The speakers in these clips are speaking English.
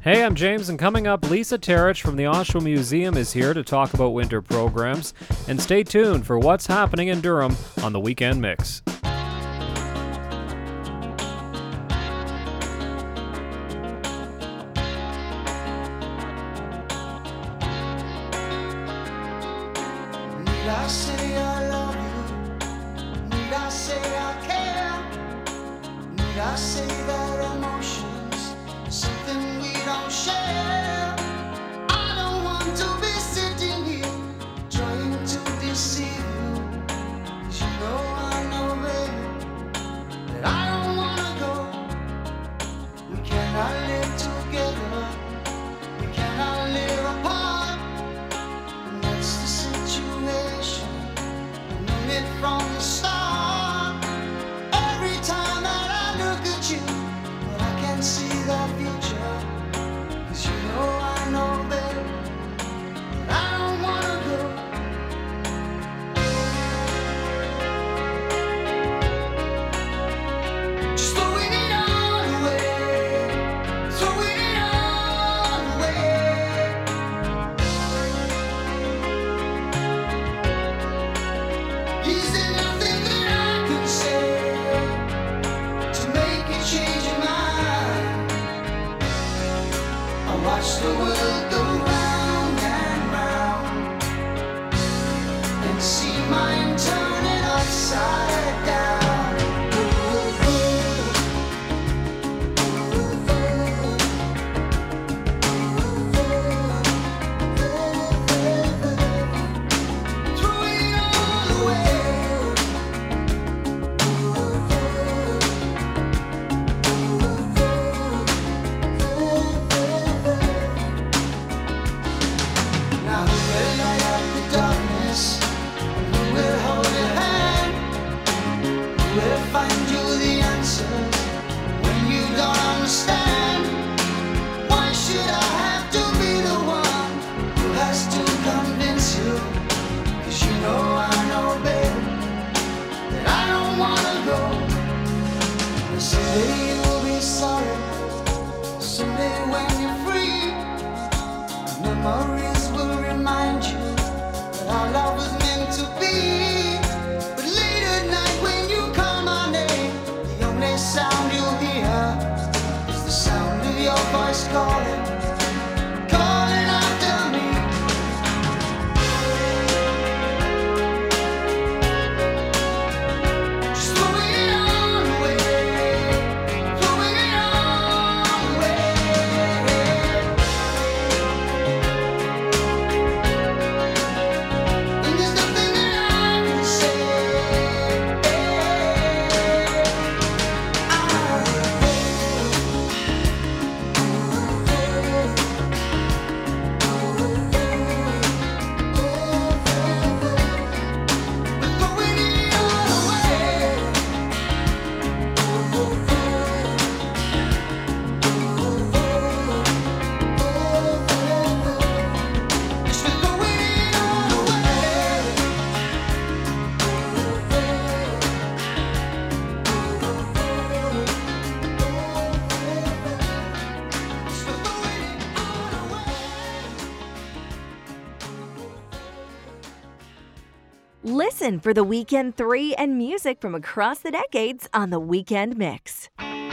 Hey, I'm James, and coming up, Lisa Terich from the Oshawa Museum is here to talk about winter programs. And stay tuned for what's happening in Durham on the Weekend Mix. Need I say I love you? Need I say I care? Need I say that emotions is something we don't share? I don't want to be sitting here trying to deceive you, 'cause you know, baby, that I don't wanna go. We cannot live together, we cannot live apart. That's the situation, I knew it from the start. Every time that I look at you, but I can't see the future, 'cause you know, baby, that I don't wanna go. Just throwing it all away, throwing it all away. Is there nothing that I can say to make you change your mind? I watch the world go round and round and see mine turning upside down. Throwing it all away. Now who will light up the darkness? And who will hold your hand? Who will find you the answers when you don't understand? Why should I have to be the one who has to convince you? 'Cause you know, baby, that I don't wanna go. And someday you'll be sorry, someday when you're free, memories will remind you that our love was meant to be. But late at night when you call my name, the only sound you'll hear is the sound of your voice calling, calling after me. Just throwing it all away, throwing it all away. And there's nothing that I can say. We're throwing it all away. Yes, we're throwing it all away. Yes, we're throwing it all away. Listen for the Weekend 3 and music from across the decades on the Weekend Mix.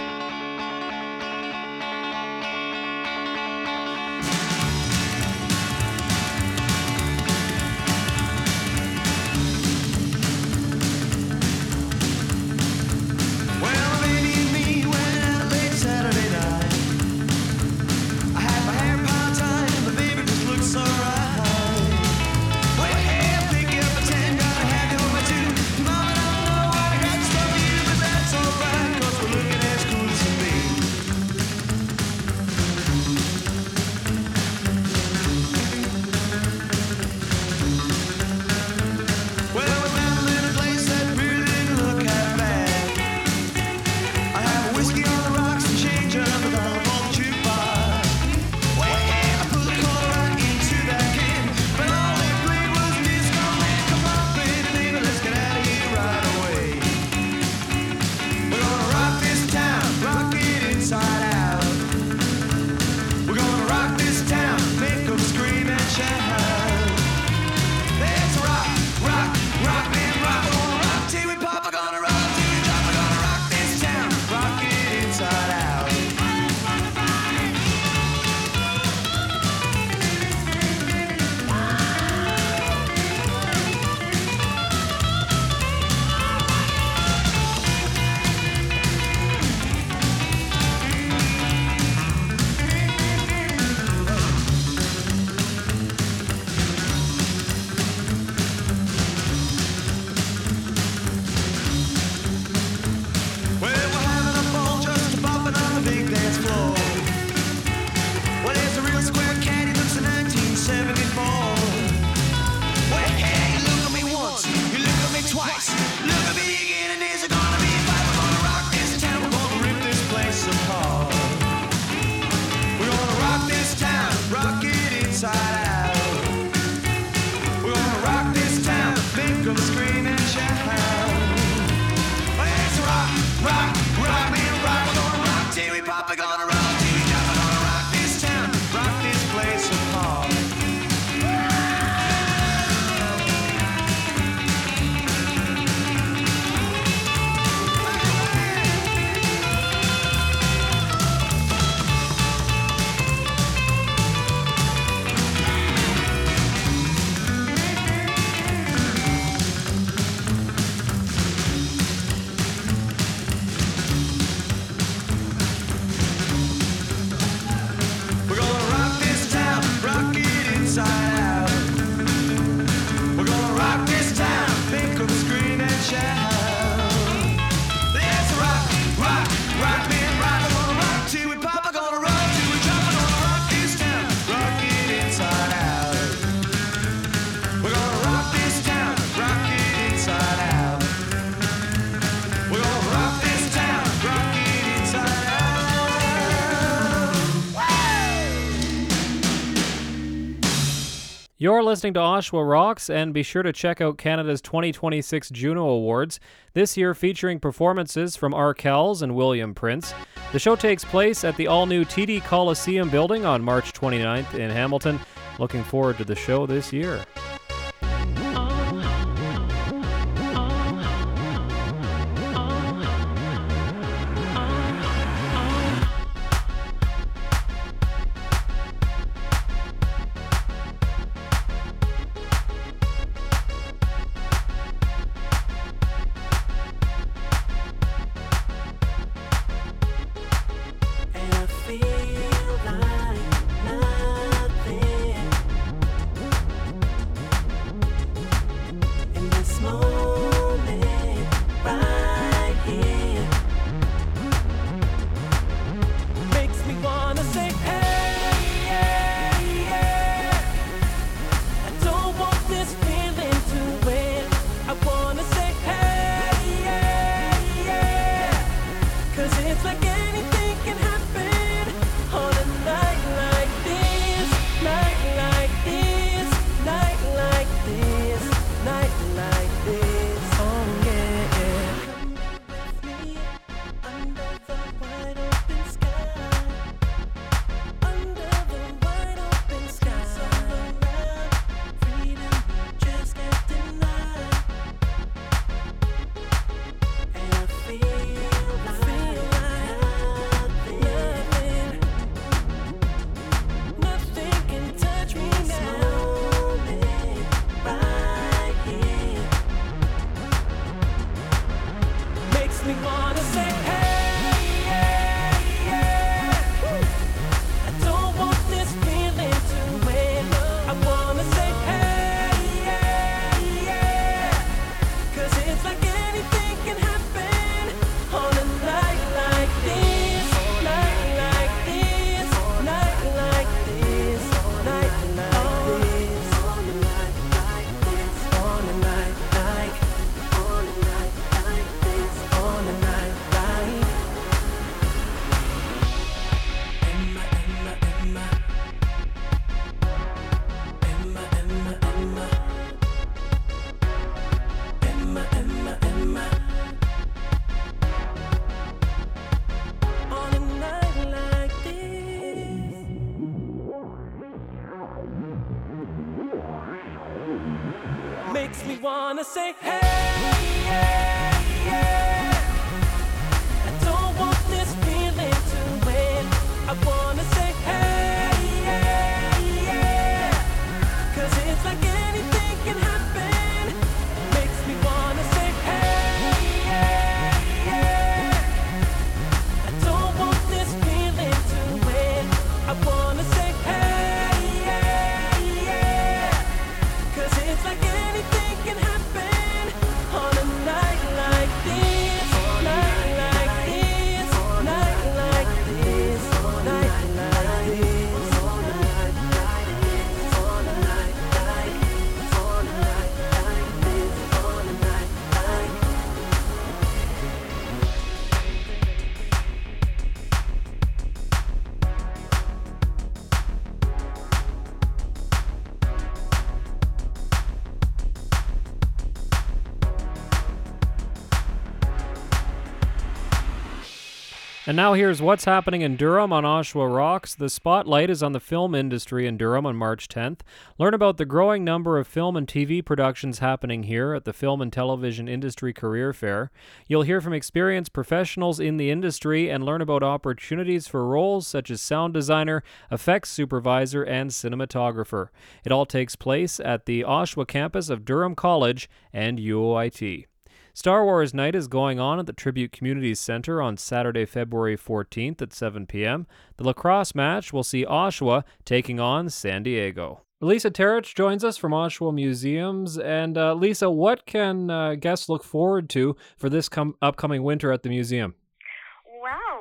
Well, maybe me went out late Saturday night. I had my hair part-time, the baby just looks so right. Well, hey, I'll pick you up at 10, gotta have you over 2. Mama, I don't know what I got to tell you, but that's alright, 'cause we're looking at You're listening to Oshawa Rocks, and be sure to check out Canada's 2026 Juno Awards, this year featuring performances from Arkells and William Prince. The show takes place at the all-new TD Coliseum building on March 29th in Hamilton. Looking forward to the show this year. Makes me wanna say, hey, yeah, yeah. I don't want this feeling to win. I wanna say, hey, yeah, yeah. 'Cause it's like anything can happen. Makes me wanna say, hey, yeah, yeah. I don't want this feeling to win. I wanna say, hey, yeah, yeah. 'Cause it's like anything can happen on a night like this, night like this, night like this, night like this, on a night like this, on a night like this, on a night like this, on a night like. And now here's what's happening in Durham on Oshawa Rocks. The spotlight is on the film industry in Durham on March 10th. Learn about the growing number of film and TV productions happening here at the Film and Television Industry Career Fair. You'll hear from experienced professionals in the industry and learn about opportunities for roles such as sound designer, effects supervisor, and cinematographer. It all takes place at the Oshawa campus of Durham College and UOIT. Star Wars Night is going on at the Tribute Community Center on Saturday, February 14th at 7 p.m. The lacrosse match will see Oshawa taking on San Diego. Lisa Terich joins us from Oshawa Museums. And Lisa, what can guests look forward to for this upcoming winter at the museum? Well, we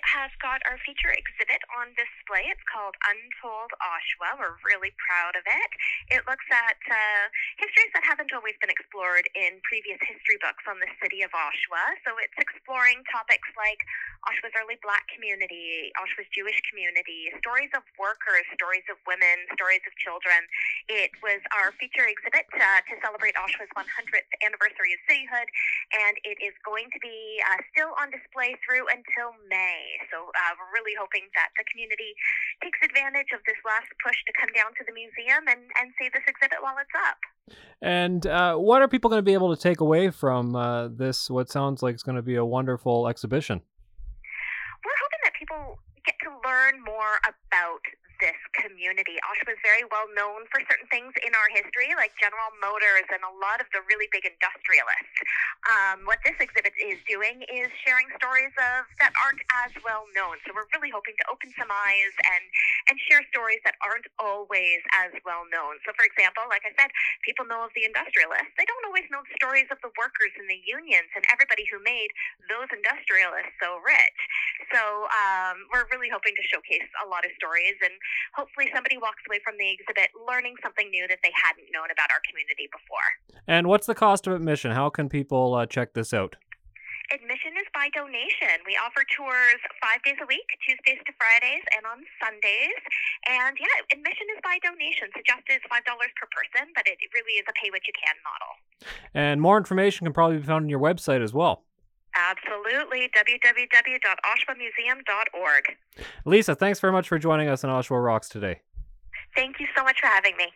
have got our feature exhibit on display. It's called Untold Oshawa. We're really proud of it. It looks at histories that haven't always been explored in previous history books on the city of Oshawa. So it's exploring topics like Oshawa's early Black community, Oshawa's Jewish community, stories of workers, stories of women, stories of children. It was our feature exhibit to celebrate Oshawa's 100th anniversary of cityhood, and it is going to be still on display through until May. So we're really hoping that the community takes advantage of this last push to come down to the museum and see this exhibit while it's up. And what are people going to be able to take away from this, what sounds like it's going to be a wonderful exhibition? We're hoping that people get to learn more about this community. Oshawa is very well known for certain things in our history, like General Motors and a lot of the really big industrialists. What this exhibit is doing is sharing stories that aren't as well known. So we're really hoping to open some eyes and share stories that aren't always as well known. So for example, like I said, people know of the industrialists. They don't always know the stories of the workers and the unions and everybody who made those industrialists so rich. So we're really hoping to showcase a lot of stories, and hopefully somebody walks away from the exhibit learning something new that they hadn't known about our community before. And what's the cost of admission? How can people check this out? Admission is by donation. We offer tours 5 days a week, Tuesdays to Fridays, and on Sundays. And yeah, admission is by donation. Suggested is $5 per person, but it really is a pay-what-you-can model. And more information can probably be found on your website as well. Absolutely. www.oshawamuseum.org. Lisa, thanks very much for joining us on Oshawa Rocks today. Thank you so much for having me.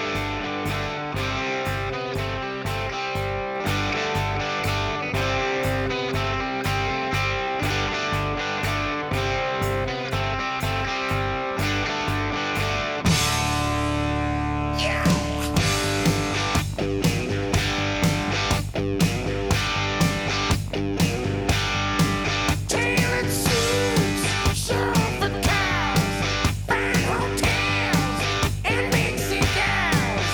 Tailored suits, surfer cows, fine hotels, and big cigars.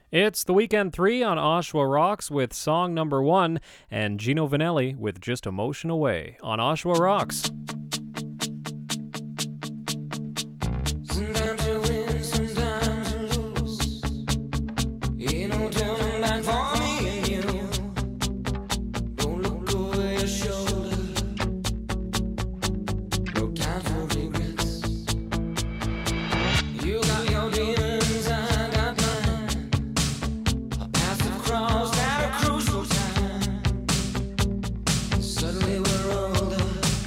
It's the Weekend 3 on Oshawa Rocks with song number 1 and Gino Vanelli with Just Emotion Away on Oshawa Rocks. Sometimes you win, sometimes you lose. Ain't no turning back for me and you. Don't look over your shoulder. No time for regrets. You got your demons, I got mine. Our paths have crossed at a crucial time. Suddenly we're older.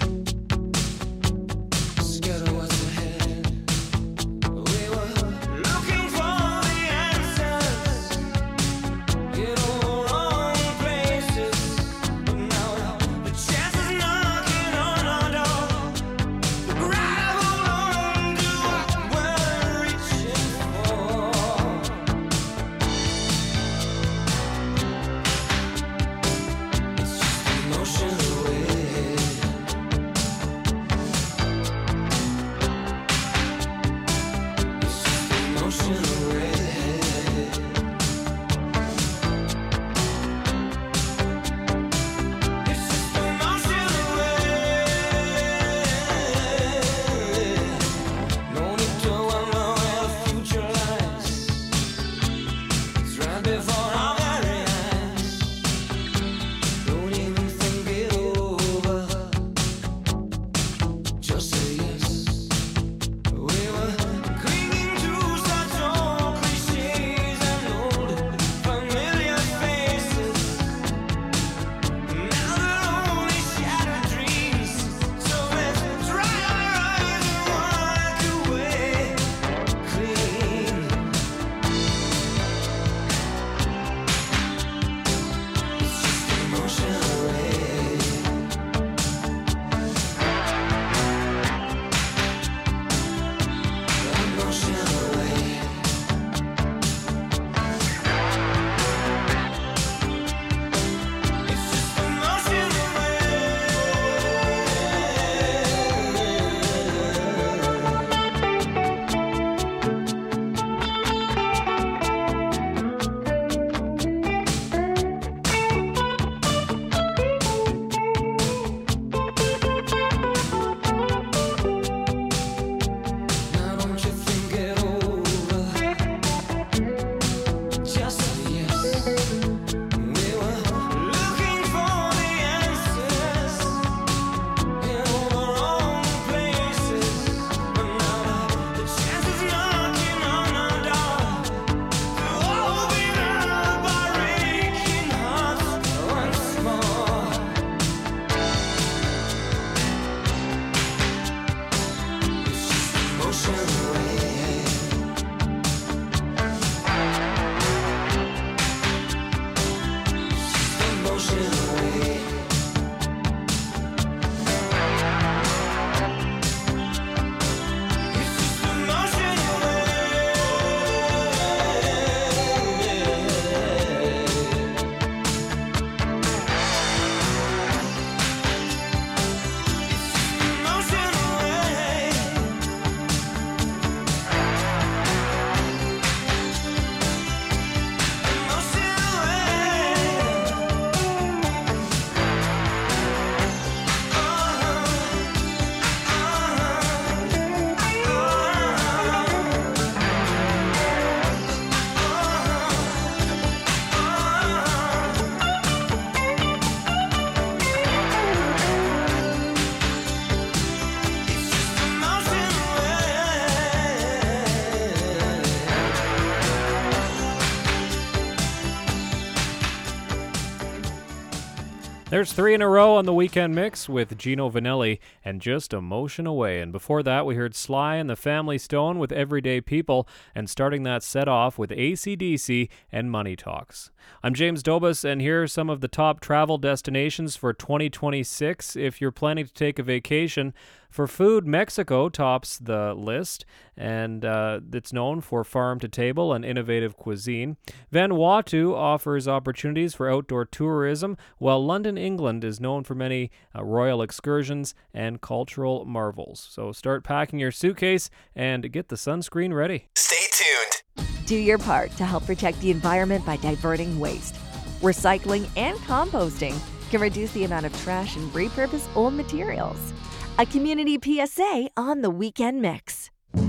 Scared of what's ahead. We were looking for the answers in all the wrong places, but now the chance is knocking on our door. Grab on to what we're reaching for. It's just emotion away. It's just emotion away. It's just emotion away. No need to wonder where the future lies. It's right before our very eyes. Don't even think it over. Just say yes. We were clinging to such old cliches and old familiar faces. Now they're only shattered dreams. So let's dry our eyes and walk away clean. It's just emotion away. Emotion away. It's just emotion Now don't you think it over? Just say yes. We were looking for the answers in all the wrong places, but now the chance is knocking on our door to open up our aching hearts once more. It's just emotion away. Emotion away. It's just emotion There's 3 in a row on the Weekend Mix with Gino Vanelli and Just Emotion Away. And before that, we heard Sly and the Family Stone with Everyday People, and starting that set off with AC/DC and Money Talks. I'm James Dobus, and here are some of the top travel destinations for 2026 if you're planning to take a vacation. For food, Mexico tops the list, and it's known for farm-to-table and innovative cuisine. Vanuatu offers opportunities for outdoor tourism, while London, England is known for many royal excursions and cultural marvels. So start packing your suitcase and get the sunscreen ready. Stay tuned. Do your part to help protect the environment by diverting waste. Recycling and composting can reduce the amount of trash and repurpose old materials. A community PSA on the Weekend Mix.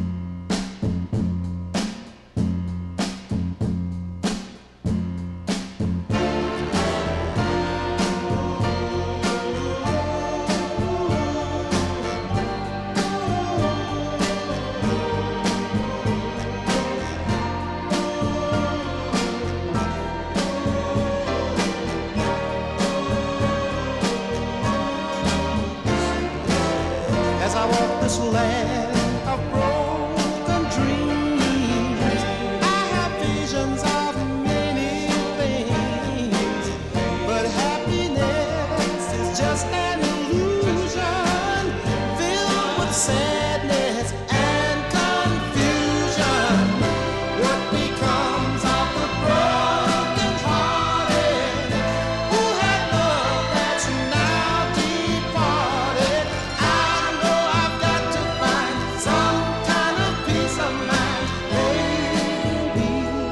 As I walk this land of broken dreams, I have visions of many things, but happiness is just an illusion filled with sadness and confusion. What becomes of the broken hearted who had love that's now departed? I know I've got to find some kind of peace of mind, baby.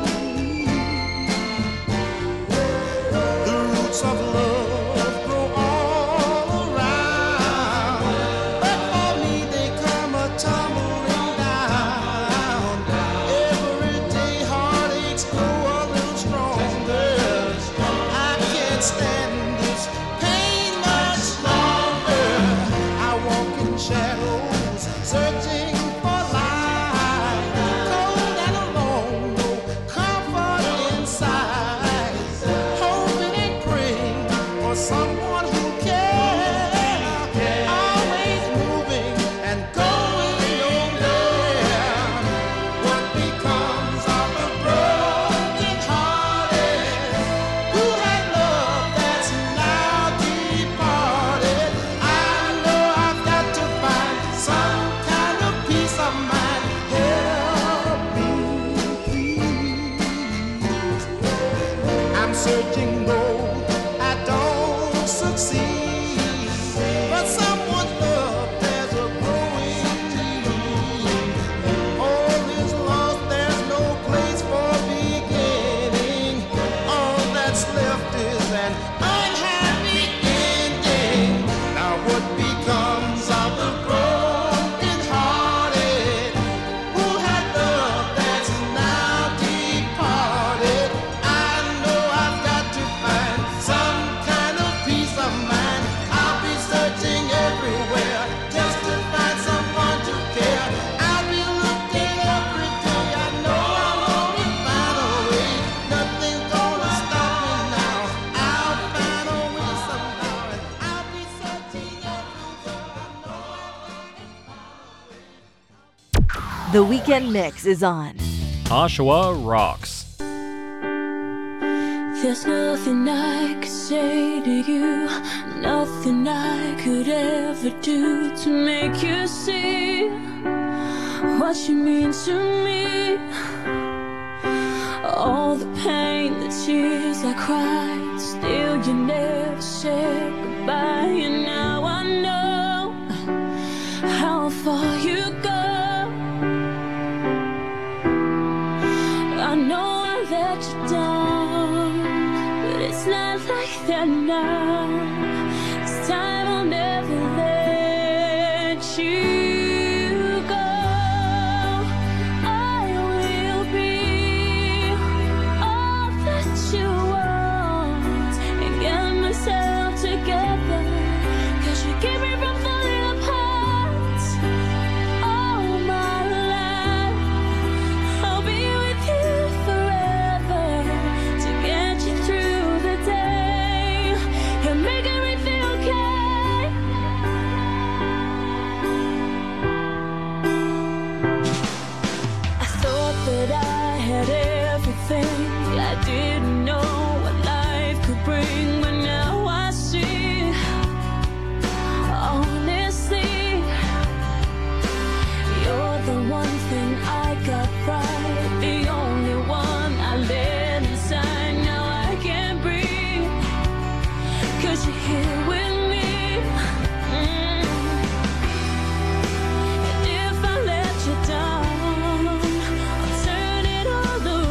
The roots of love grow all around, but for me they come a tumbling down. Every day heartaches grow a little stronger. I can't stand this pain much longer. I walk in shadows, searching for light. Cold and alone, no comfort inside. Hoping and praying for someone who cares. Always moving and going nowhere. What becomes of the broken hearted who had love that's now departed? I know I've got to find some kind of peace of mind. Help me, please. I'm searching though I don't succeed, but someone's love there's a growing need. All is lost, there's no place for beginning. All that's left is an unhappy ending. Now what becomes of the broken hearted who had love that's now departed? I know I've got to find some kind of peace of mind. I'll be searching everywhere just to find someone to care. I'll be looking every day. I know I'll only find a way. Nothing's gonna stop me now. I'll find a way somehow, and I'll be searching everywhere. I know I've got to. The Weekend Mix is on. Oshawa rocks. There's nothing I could say to you, nothing I could ever do to make you see what you mean to me. All the pain, the tears I cried, still you never said goodbye. And now I know how far you go. I know I let you down, but it's not like that now. This time I'll never let you go. I will be all that you want and get myself together, 'cause you keep me from falling apart. All my life I'll be with you forever to get you through the day and make everything okay. I thought that I had everything. I didn't know what life could bring, but now I see. Honestly, you're the one thing I got right, the only one I let inside. Now I can breathe, 'cause you're here with me. And if I let you down, I'll turn it all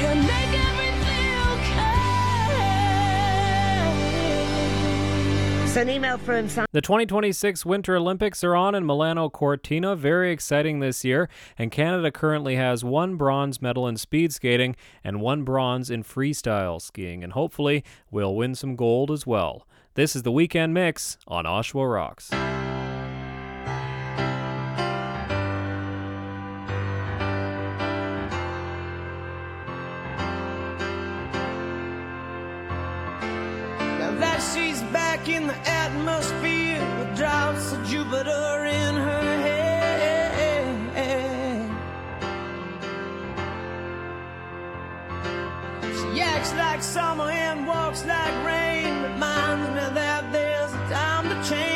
and make everything okay. So an email from The 2026 Winter Olympics are on in Milano Cortina. Very exciting this year. And Canada currently has 1 bronze medal in speed skating and 1 bronze in freestyle skiing. And hopefully we'll win some gold as well. This is the Weekend Mix on Oshawa Rocks. Now that she's back in the atmosphere with drops of Jupiter in her head. She acts like summer and walks like rain, reminds me that there's a time to change.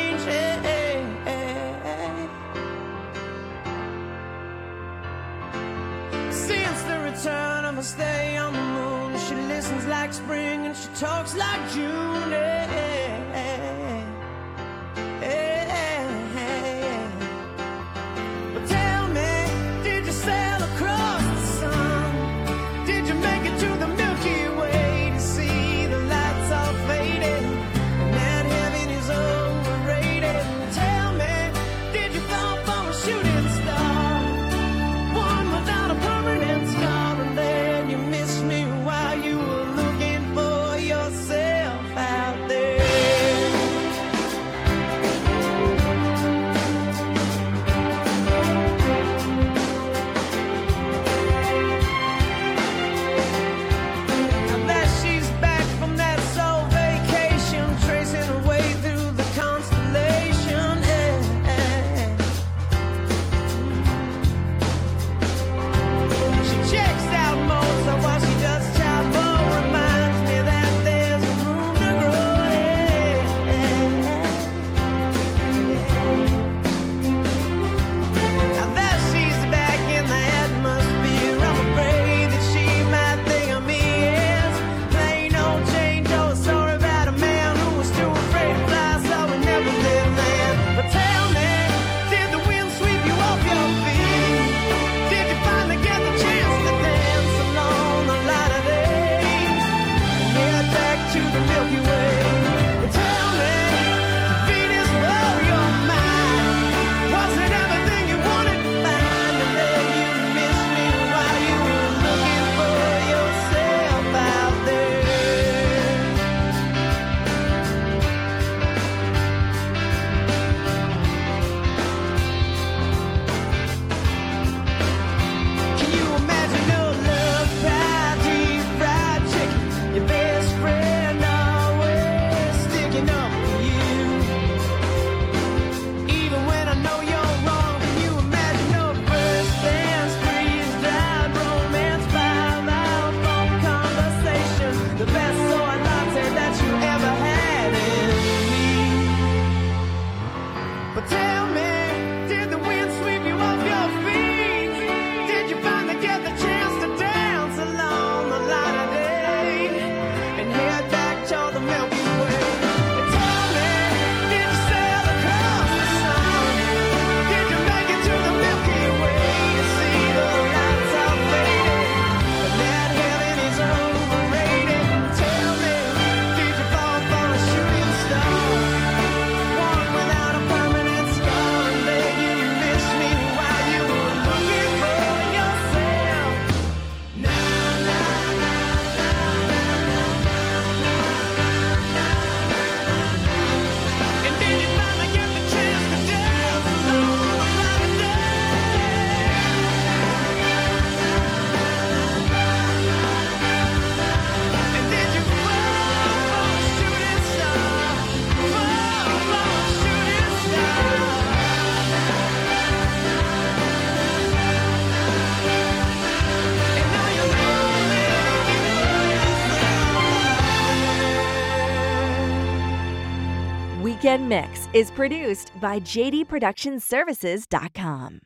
Since the return of her stay on the moon, she listens like spring and she talks like June. But tell me, did you sail across the sun? Did you make it to the Milky Way to see the lights all faded and that heaven is overrated? Tell me, did you fall from a shooting star? One without a permanent scar, and then you missed me while you were looking for yourself out there. Now that she's back from that soul vacation, tracing her way through the constellation. She checks out Mozart while she does chapel. Reminds me that there's room to grow. Now that she's back in the atmosphere, I'm afraid that she might think of me as plain old Jane Doe. A story about a man who was too afraid to fly, so he never lived there. But tell me, did the wind sweep you off your feet? Did you finally get the chance to dance along the light of day and head back to the Milky Way? But tell me, did Venus blow your mind? Was it everything you wanted to find? And then you missed me while you were looking for yourself out there. Can you imagine your love pie, deep fried chicken? Your best friend always sticking up for you. Even when I know you're wrong, can you imagine your first dance, freeze-dried romance, 5-hour phone conversation, the best soy latte that you ever had in me? But tell me, did the wind sweep you off your feet? Did you finally get the chance to dance along the light of day and head back to the Milky Way? And tell me, did you sail across the sun? Did you make it to the Milky Way to see the lights all faded and that heaven is overrated? Tell me, did you fall for a shooting star? One without a permanent scar, and then you missed me while you were looking for yourself. Na na na na And did you finally get the chance to dance along the light of day? And did you fall for a shooting star? Fall for a shooting star? And now you're lonely. Weekend Mix is produced by jdproductionservices.com.